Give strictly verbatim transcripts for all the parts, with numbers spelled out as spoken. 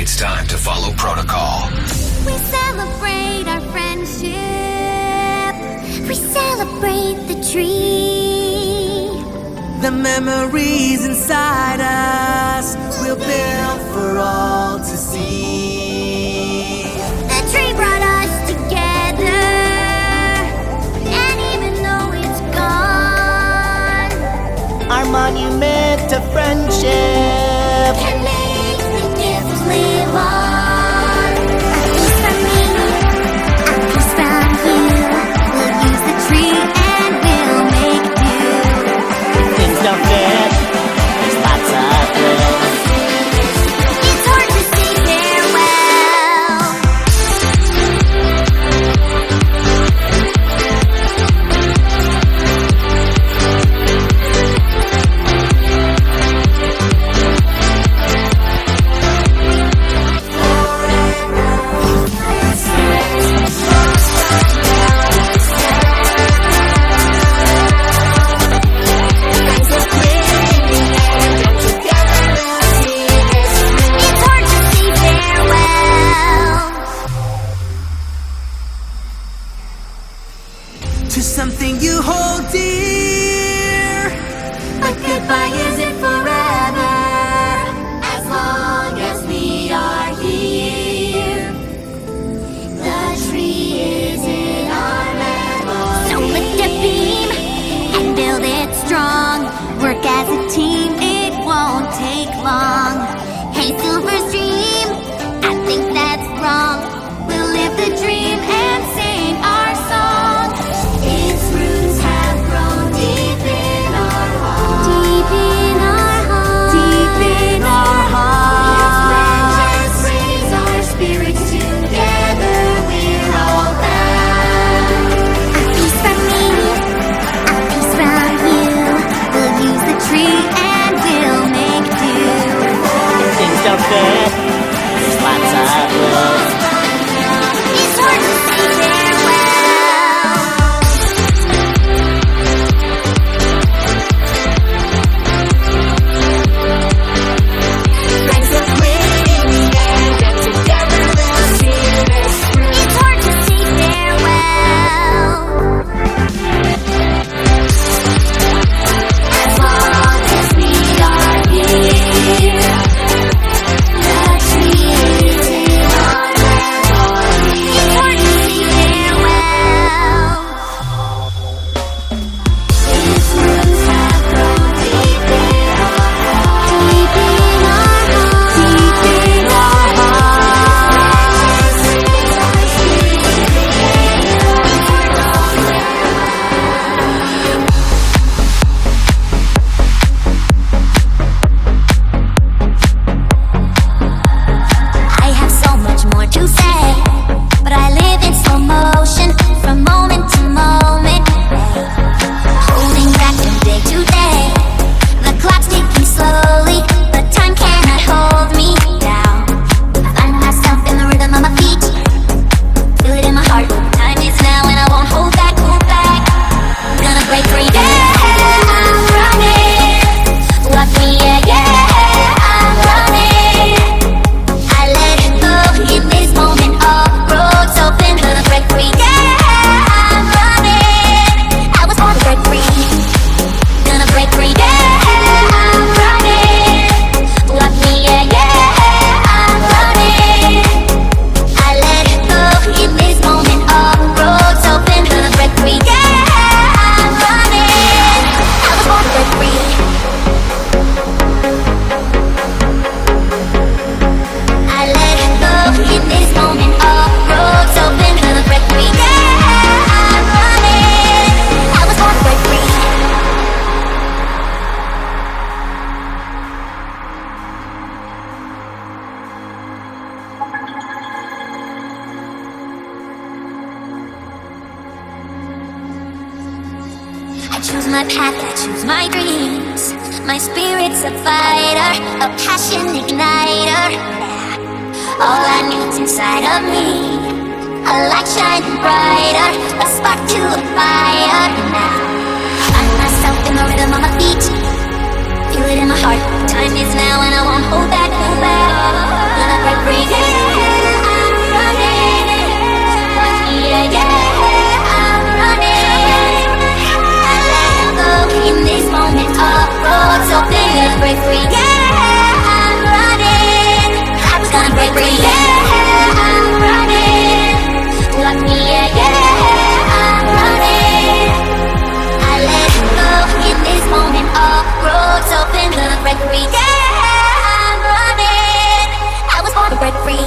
it's time to follow protocol. We celebrate our friendship. We celebrate the tree. The memories inside us we'll build for all to see. The tree brought us together, and even though it's gone, our monument to friendship can make the gifts live on. A piece from me, a piece from you. We'll use the tree and we'll make do. things don't fit. There's lots of room. It's hard to say farewell. It's hard to say farewell. To something you hold dear. But goodbye isn't forever, as long as we are here. The tree is in our memory. So lift a beam and build it strong. Work as a team, it won't take long. Hey, Silver's dream, I think that's wrong. We'll live the dream and sing our song. Its roots have grown deep in our hearts. Deep in our hearts. Deep in our hearts. Its branches raise our spirits together. We're all bound. A piece from me, a piece from you. We'll use the tree and we'll make do. If things don't fit, there's lots of room. It's hard to say farewell. Friends are waiting and together we'll see this through. It's hard to say farewell. As long as we are here, the tree is in our memory. It's hard to say farewell. Its roots have grown deep in our hearts. Deep in our hearts. Deep in our hearts. Raise our spirits I have so much more to say, but I live in slow motion from moment to moment. Holding back from day to day. The clock's ticking slowly, but time cannot hold me down. I find myself in the rhythm of my feet. Feel it in my heart. Time is now and I won't hold back, hold back. Gonna break free, yeah, I'm running. Walk me, yeah, yeah, I'm running. I let it go in this moment. All roads open, gonna break free, yeah, I'm running. I was born to break free. Gonna break free, yeah, I'm running. Walk me, yeah, yeah, I'm running. I let it go in this moment. All roads open, gonna break free, yeah, I'm running. I was born to break free. I let it go in this moment. All roads open, gonna break free, yeah, I'm running. I was born to break free. I choose my path, I choose my dreams. My spirit's a fighter, a passion igniter. All I need's inside of me. A light shining brighter, a spark to a fire now. Find myself in the rhythm of my feet. Feel it in my heart. Time is now and I won't hold back, hold back. Gonna break free. break free. Yeah, I'm running. I was gonna break free. Yeah, I'm running. Lock me, yeah, yeah, I'm running. I let go in this moment. All roads open, gonna break free. Yeah, I'm running. I was born to break free.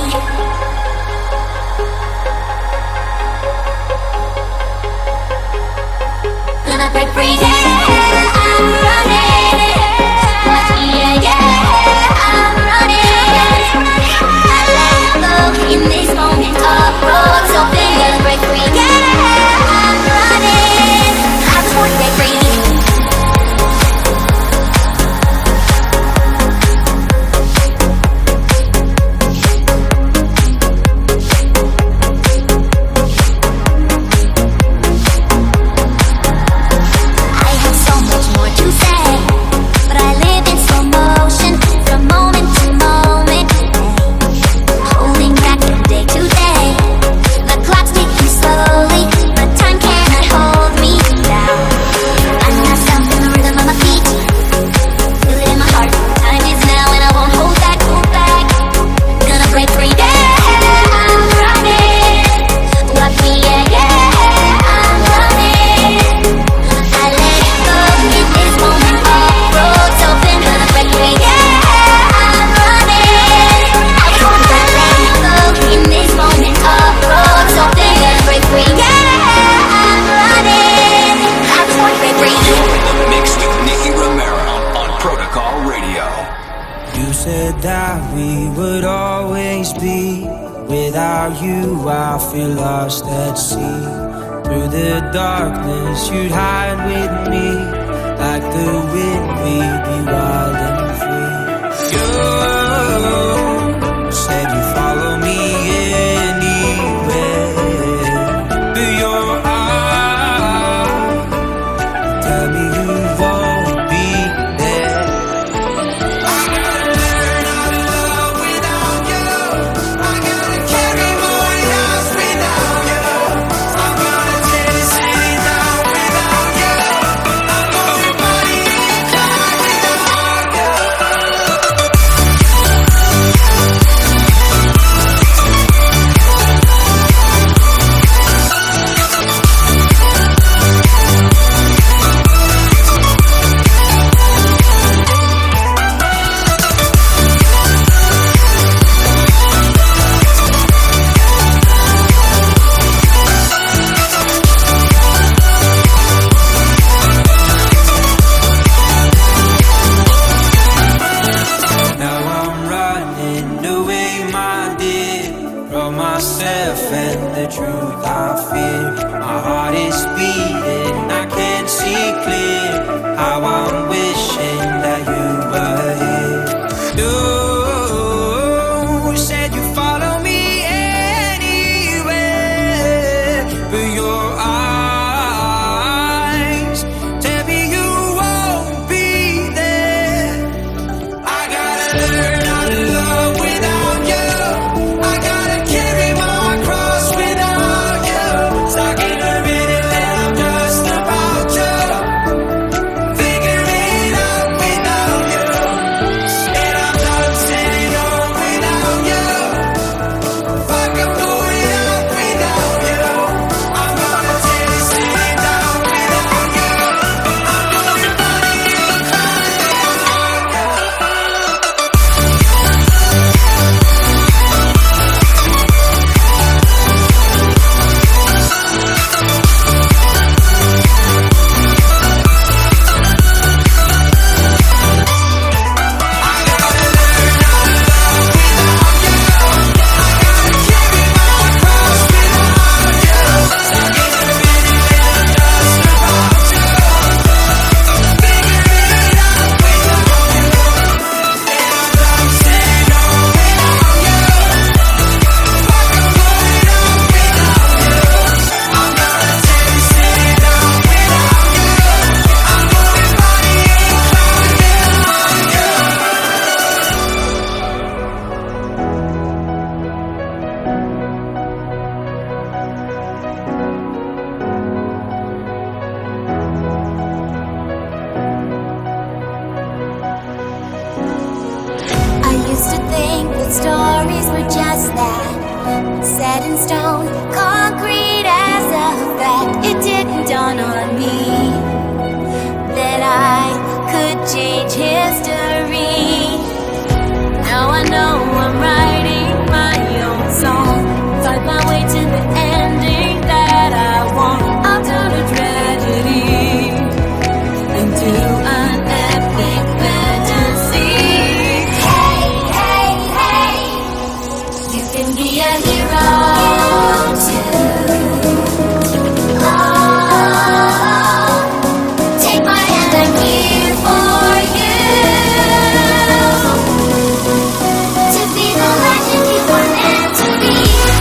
Gonna break free, yeah, I'm running. Yeah, yeah, I'm running. I let go in this moment. All roads open, gonna break free. Yeah, I'm running. I was born to break free. I feel lost at sea. Through the darkness you'd hide with me. Like the wind we'd be wild and free. You said you'd follow me anywhere. But your eyes tell me you won't be there. I gotta learn how to love without you. I gotta carry more loss without you. I'm gonna tear this city down without you. I'm going money and die without you. Now I'm running away, my dear, from myself and the truth I fear. My heart is beating, I can't see clear. How I'm wishing that you were here. You said you follow me anywhere, but your eyes tell me you won't be there. I gotta learn how to love without you. I gotta carry my cross without you. Stuck in a minute that I'm just about to figure it set in stone, concrete as a fact. It didn't dawn on me that I could change history. Now I know I'm writing my own song, find my way to the ending that I want. I'll turn a tragedy into an epic fantasy. Hey, hey, hey, you can be a hero too. Oh, take my hand, I'm here for you. To be the legend you were meant to be.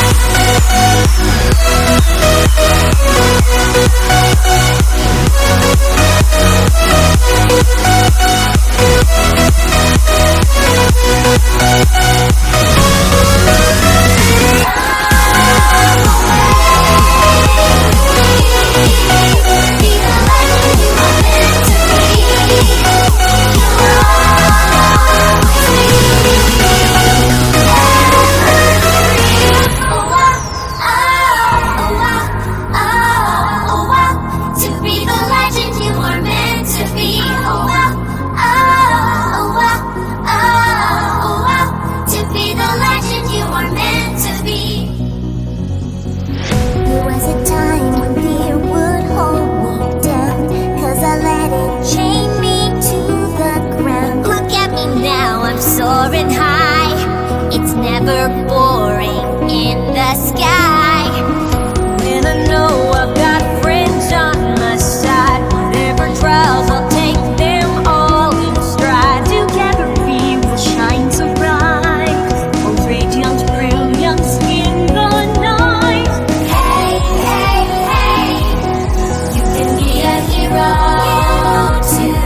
Soaring high, it's never boring in the sky. When I know I've got friends on my side, whatever trials, I'll take them all in stride. Together we will shine so bright, both radiant brilliance in the night. Hey, hey, hey, you can be a hero too.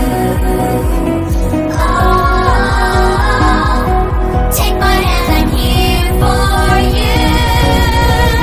Take my hand, I'm here for you.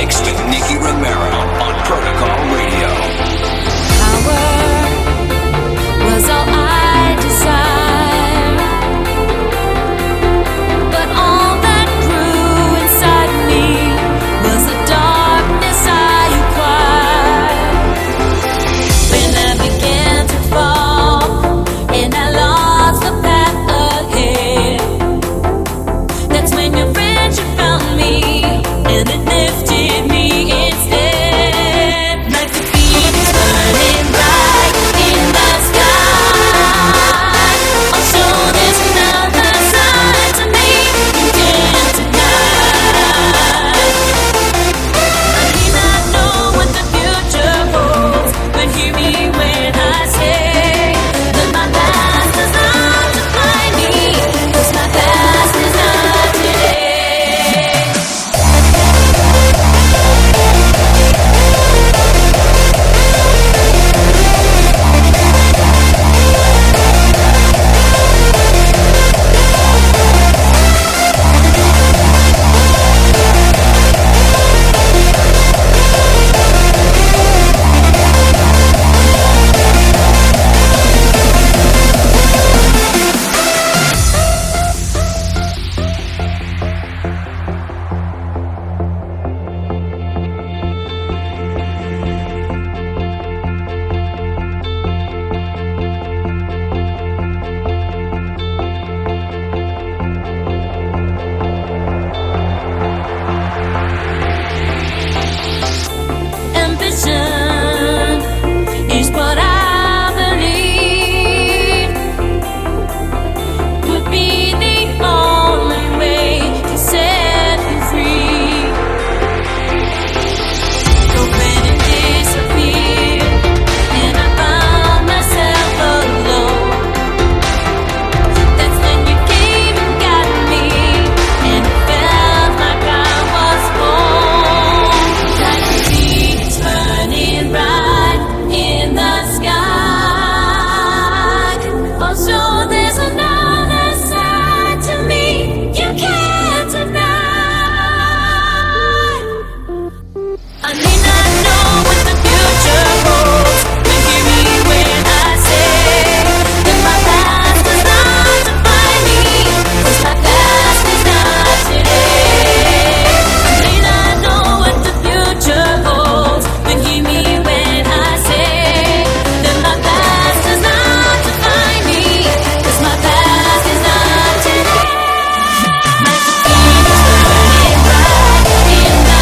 mix with Nicky Romero on Protocol Radio. Power was all I desired, but all that grew inside me was the darkness I acquired. When I began to fall and I lost the path ahead, that's when your friendship found me and it lifted me instead. Like the phoenix burning bright in the sky. Also there's another side to me you can't deny. I may not know what the future holds, but hear me when I say that my past does not define me, 'cause my past is not today. Ambition is what I believe would be the only way to set you free. Open and disappear, and I found myself alone. That's when you came and got me, and it felt like I was home. Like a phoenix burning bright in the sky. Also there's another side to me you can't deny. I may not know what the future holds, but hear me when I say that my past does not define me, 'cause my past is not today. I may not know what the future holds, but hear me when I say that my past does not define me, 'cause my past is not today. Like the phoenix burning bright in the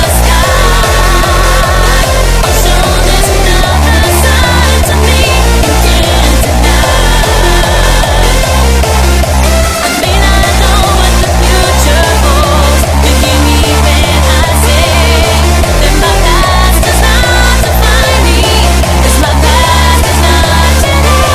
sky. Also there's another side to me you can't deny. I may not know what the future holds, but hear me when I say that my past does not define me, 'cause my past is not today.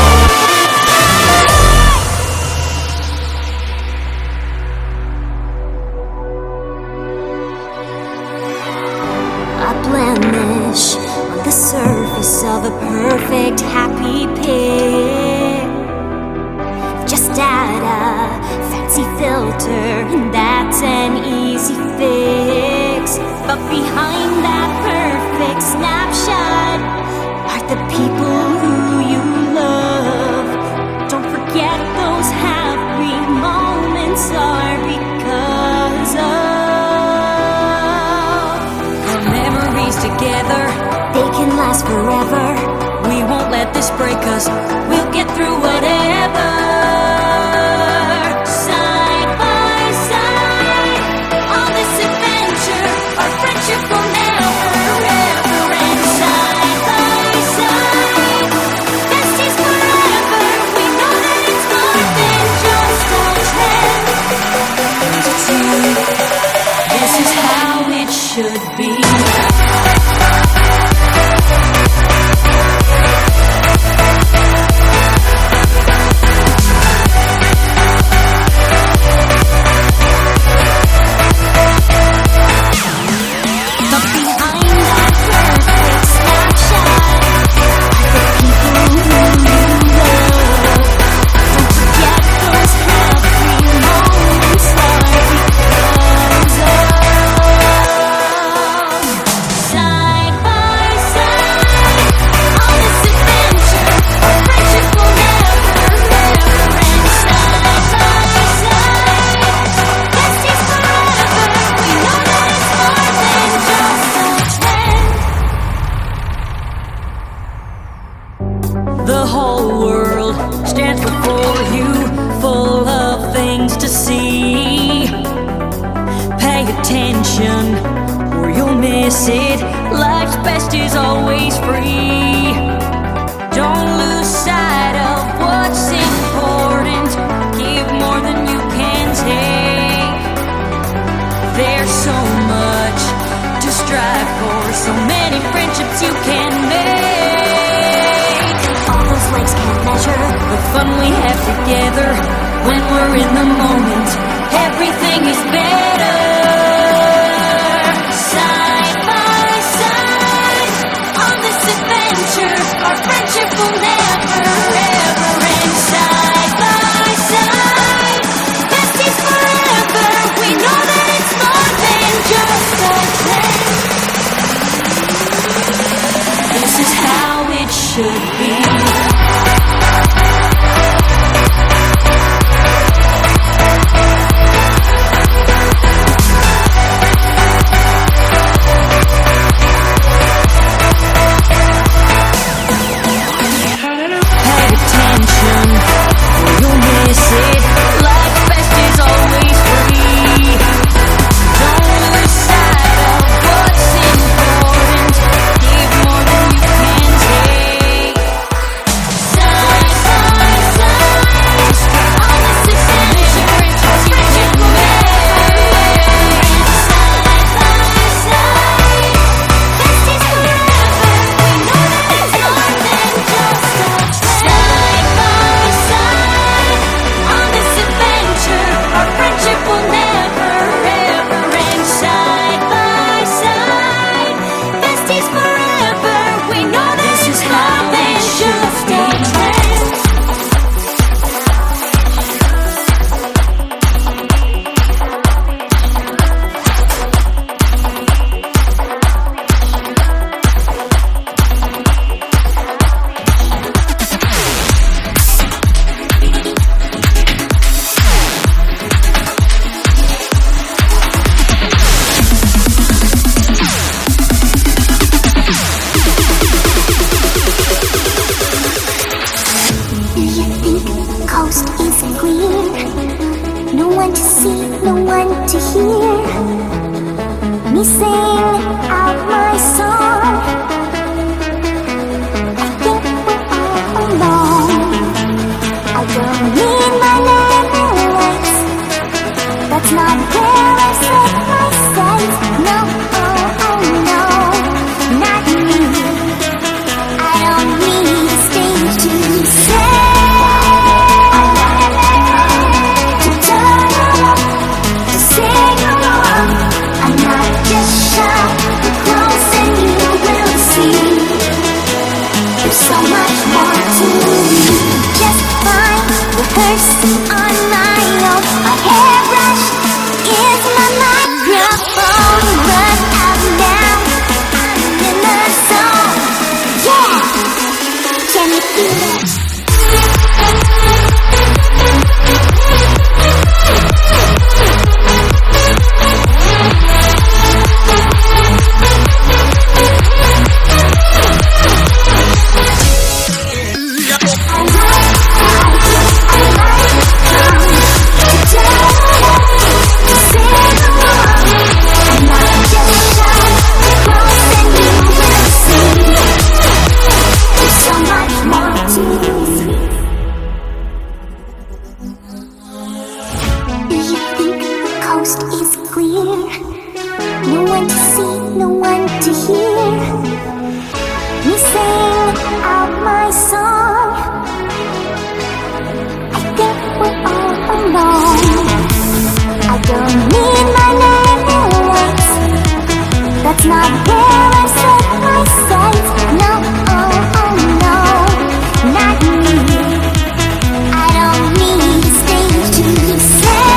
A blemish on the surface of a perfect happy pic. Just add a fancy filter, and that's an easy fix. But behind that perfect snapshot are the people who you love. Don't forget those happy moments are because of our memories together. They can last forever. We won't let this break us. We'll get through whatever. Side by side, on this adventure, our friendship will never, ever end. Side by side, besties forever. We know that it's more than just those hands. There's a team. This is how it should be. always free. Don't lose sight of what's important. Give more than you can take. There's so much to strive for, so many friendships you can make. All those legs can't measure The fun we have together when we're in the moment. Everything is better. side by side on this adventure. Our friendship will never ever end. Side by side, besties forever. We know that it's more than just a friend. This is how it should be. Pay attention, or you'll miss it. Like best is always free. Don't lose sight of what's important. Give more than you can take. Side by side on this adventure. Our friendship will never end. Side by side, besties forever. We know that it's more than just a friend. Side by side on this adventure. Our friendship will never ever end. Side by side, besties forever. We know that This it's is more how than it should just a be. friend. Do you think the coast is clear? No one to see, no one to hear me sing out my song. I think we're all alone. I don't need my limits. That's not where I set my sights. No, oh, oh no, not me. I don't need a stage to say, to turn up, to sing along. I'm not just shy, but close and you will see. There's so much more to me. Just fine, rehearsing on my own. My hairbrush is my microphone. Run out now, I'm in the zone. Yeah, can you feel it? So much more to see. Do you think the coast is clear? No one to see, no one to hear me sing out my song. I think we're all alone. I don't need my limits. That's not where I set my sights. No, oh, oh no, not me. I don't need a stage to say,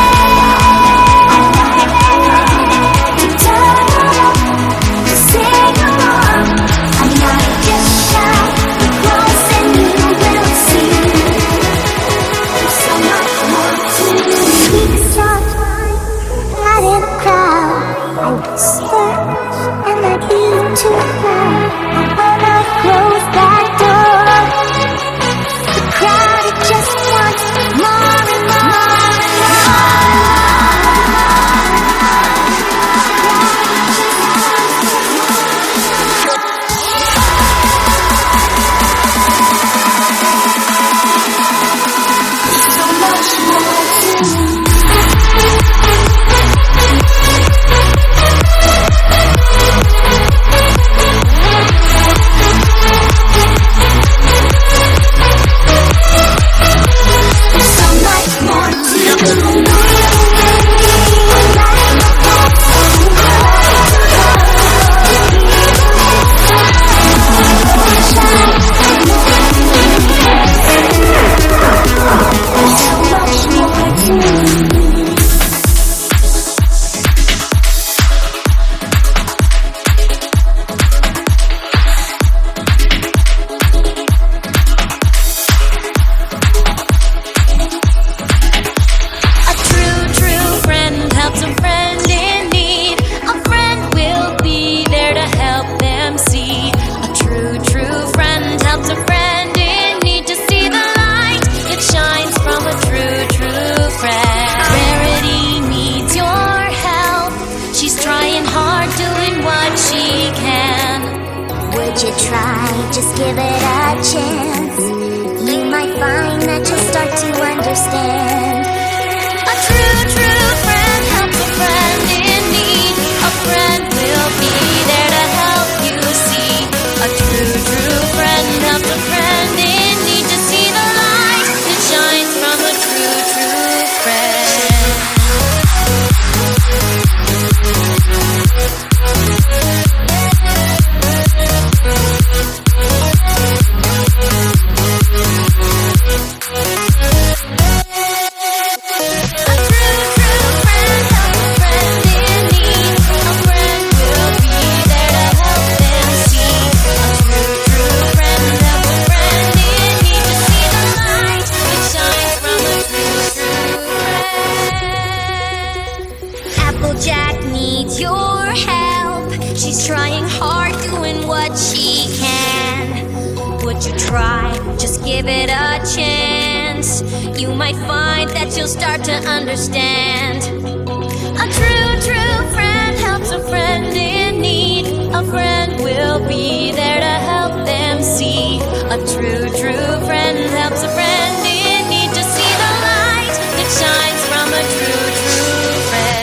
to turn up, to sing along. I'm not just shy, but close and you will see. There's so much more to speak soft, not in a crowd. I whisper, and I need to know. And when I close that door, the crowd it just wants more and more and more. Jack needs your help. She's trying hard, doing what she can. Would you try? Just give it a chance. You might find that you'll start to understand. A true, true friend helps a friend in need. A friend will be there to help them see. A true, true friend helps a friend in need to see the light that shines from a true, true friend.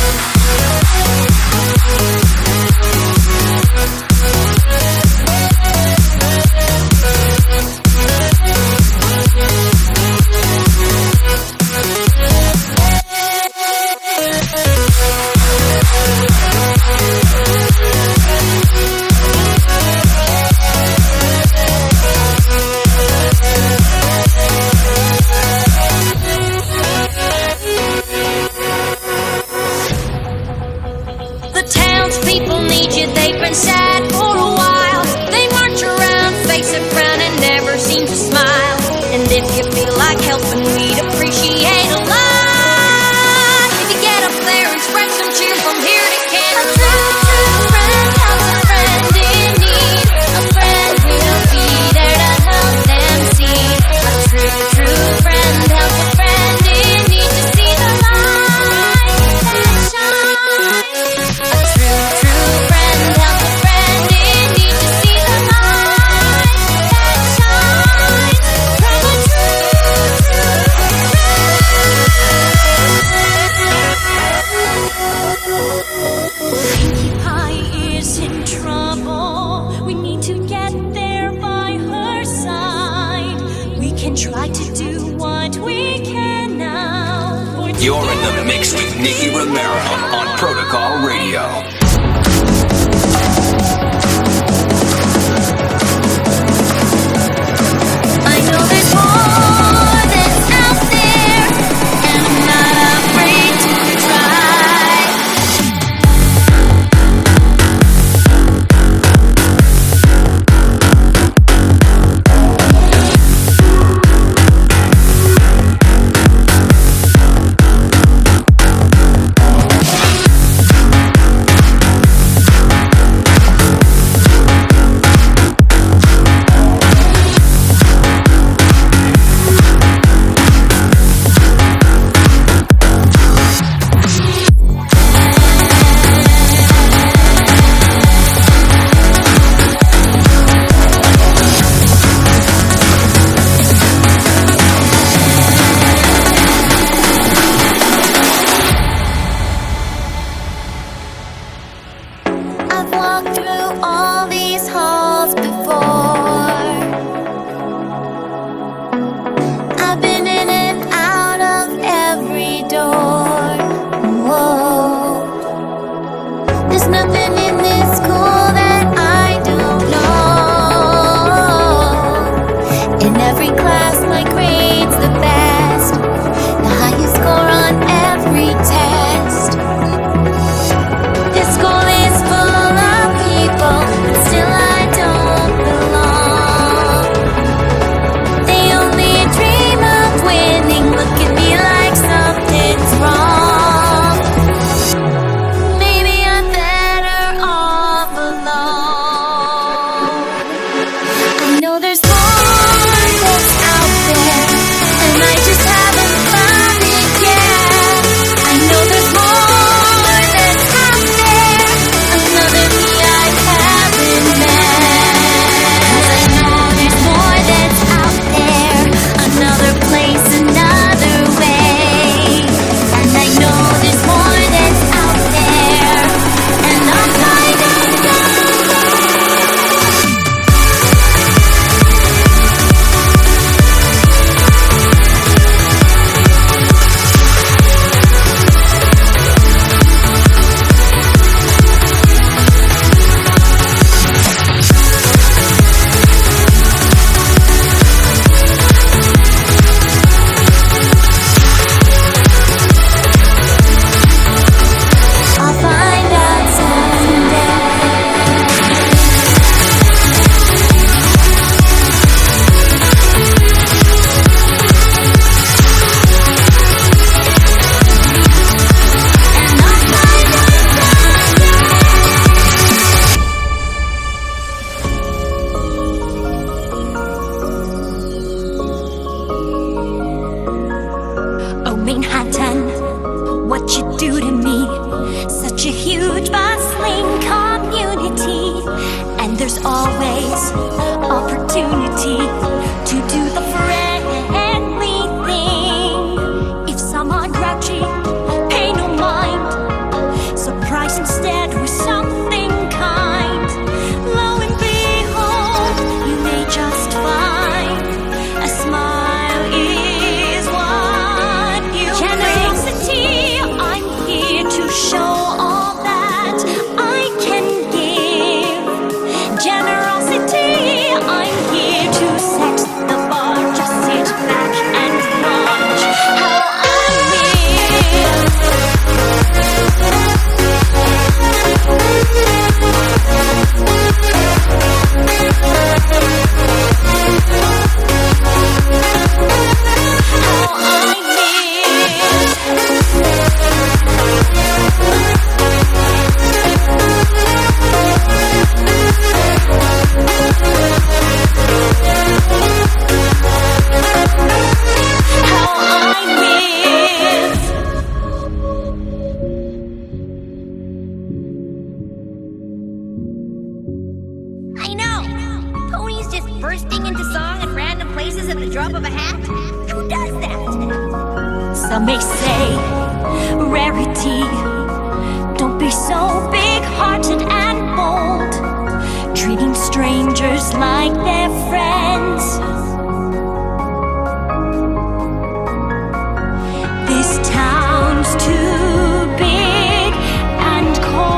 Sad for a while, they march around, face a frown, and never seem to smile. And if you feel like helping, we'd appreciate a lot if you get up there and spread some cheer from here to Canada. A true, true friend helps a friend in need. A friend will be there to help them see. A true, true friend helps a friend in need to see the light that shines. A true, true friend helps try to do what we can now. You're in the mix with Nicky Romero on Protocol Radio. I know there's more that's out there, and I'm not afraid to try. Manhattan, what you do to me. Such a huge, bustling community, and there's always opportunity to do the friendly thing. If some are grouchy, pay no mind. Surprise instead with something kind. Lo and behold, you may just find a smile is what you generosity. I'm here to show all that I can give. Generosity, I'm here to set the bar. Just sit back and watch how I live. How I I know! Tony's just bursting into song at random places at the drop of a hat? Who does that? Some may say rarity. Don't be so big-hearted and bold, treating strangers like they're friends. This town's too big and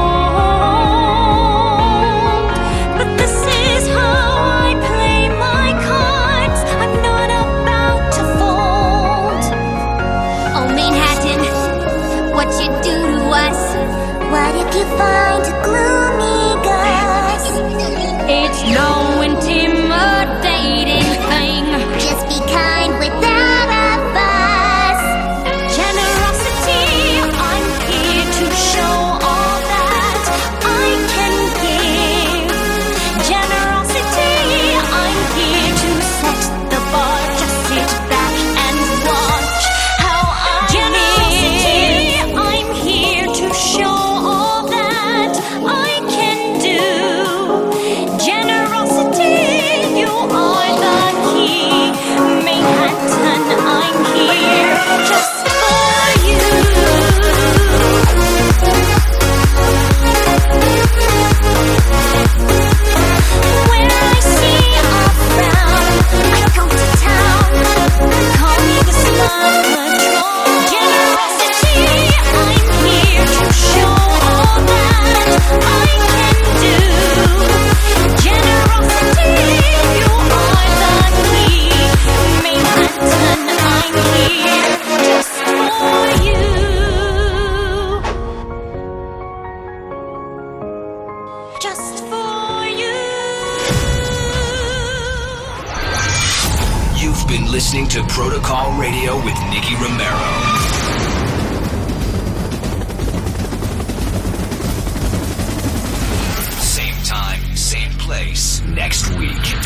cold, but this is how I play my cards. I'm not about to fold. Oh, Manhattan, what you do to us? What if you find a gloomy gust? It's no intimidating thing. Just be kind without a fuss. Generosity, I'm here to show all that I can give. Generosity, I'm here to set the bar. Just sit back and watch how I Generosity, I'm here to show all that I can do. Generosity, you are the key. Manhattan, I'm here just for you. When I see a frown, I go to town. Call me the smug patrol. Generosity, I'm here to show all that I can do. Generosity, you are the key. Manhattan, I'm here just for you. Just for you. You've been listening to Protocol Radio with Nicky Romero. Same time, same place, next week.